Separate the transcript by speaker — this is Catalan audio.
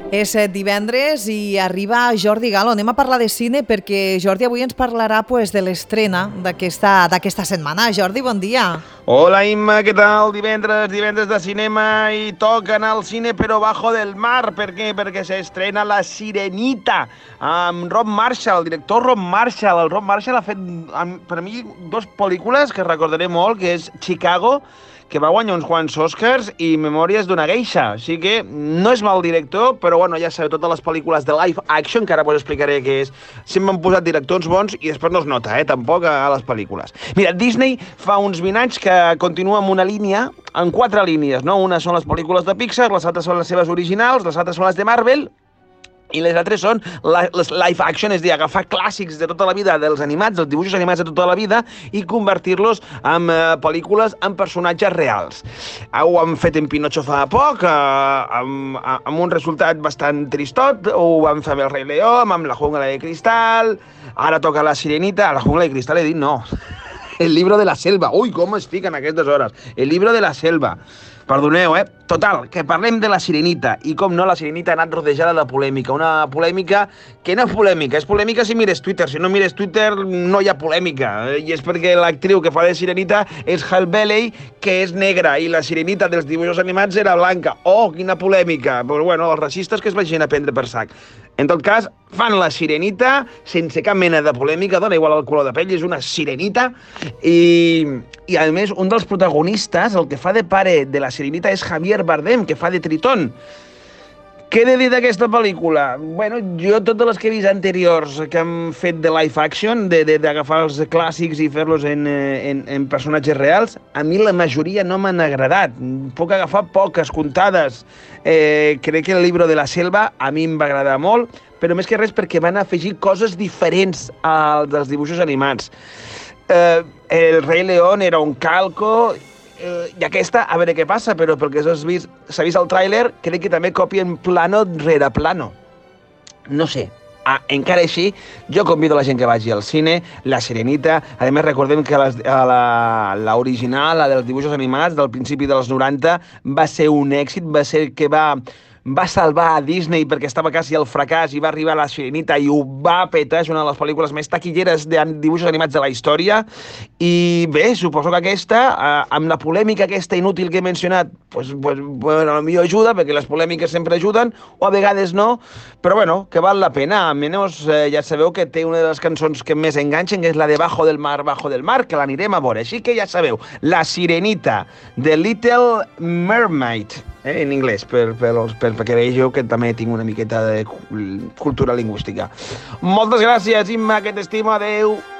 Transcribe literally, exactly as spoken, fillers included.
Speaker 1: És divendres i arriba Jordi Galo. Anem a parlar de cine perquè Jordi avui ens parlarà pues, de l'estrena d'aquesta d'aquesta setmana. Jordi, bon dia.
Speaker 2: Hola Imma, què tal? Divendres, divendres de cinema i toca anar al cine però bajo del mar. Per què? Perquè s'estrena La Sirenita amb Rob Marshall, el director Rob Marshall. El Rob Marshall ha fet, per mi, dues pel·lícules que recordaré molt, que és Chicago, que va guanyar uns quants Oscars, i Memòries d'una geisha. Així que no és mal director, però bueno, ja sabeu, totes les pel·lícules de live action, que ara us explicaré què és, sempre han posat directors bons i després no es nota, eh, tampoc a les pel·lícules. Mira, Disney fa uns vint anys que continua amb una línia, en quatre línies, no? Una són les pel·lícules de Pixar, les altres són les seves originals, les altres són les de Marvel, i les altres són les live action, és a dir, agafar clàssics de tota la vida dels animats, dels dibuixos animats de tota la vida, i convertir-los en uh, pel·lícules amb personatges reals. Ho han fet en Pinocho fa poc, uh, amb, amb un resultat bastant tristot, ho van fer amb el Rei León, amb La Jungla de Cristal, ara toca La Sirenita. La Jungla de Cristal he dit no. El libro de la selva. Ui, com es fiquen aquestes hores. El libro de la selva. Perdoneu, eh? Total, que parlem de La Sirenita. I com no, La Sirenita ha anat rodejada de polèmica. Una polèmica que no és polèmica. És polèmica si mires Twitter. Si no mires Twitter, no hi ha polèmica. I és perquè l'actriu que fa de Sirenita és Halle Bailey, que és negra, i la Sirenita dels dibuixos animats era blanca. Oh, quina polèmica! Però bueno, els racistes que es vagin a prendre per sac. En tot cas, fan La Sirenita sense cap mena de polèmica, dona igual el color de pell, és una sirenita. I, i a més, un dels protagonistes, el que fa de pare de la Sirenita, és Javier Bardem, que fa de Tritón. Què he de dir d'aquesta pel·lícula? Bueno, jo totes les que he vist anteriors que han fet de live action, d'agafar els clàssics i fer-los en, en, en personatges reals, a mi la majoria no m'han agradat. Puc agafar poques, comptades. Eh, crec que el Libro de la Selva a mi em va agradar molt, però més que res perquè van afegir coses diferents als dels dibuixos animats. Eh, el Rei León era un calco, Eh, i aquesta, a veure què passa, però pel que s'ha vist, s'ha vist el tràiler, crec que també copien plano rere plano. No sé. Ah, encara així, jo convido a la gent que vagi al cine, La Sirenita. A més, recordem que l'original, la, la dels dibuixos animats, del principi dels noranta, va ser un èxit, va ser que va... va salvar a Disney perquè estava quasi al fracàs i va arribar a La Sirenita i ho va petar, és una de les pel·lícules més taquilleres de dibuixos animats de la història. I bé, suposo que aquesta, eh, amb la polèmica aquesta inútil que he mencionat, pues, pues, bueno, potser ajuda, perquè les polèmiques sempre ajuden, o a vegades no, però bueno, que val la pena. Almenys eh, ja sabeu que té una de les cançons que més enganxen, que és la de Bajo del Mar, Bajo del Mar, que l'anirem a veure. Així que ja sabeu, La Sirenita, The Little Mermaid, eh, en anglès, per, per, per, perquè veieu que també tinc una miqueta de cultura lingüística. Moltes gràcies, Imma, que t'estimo, adeu.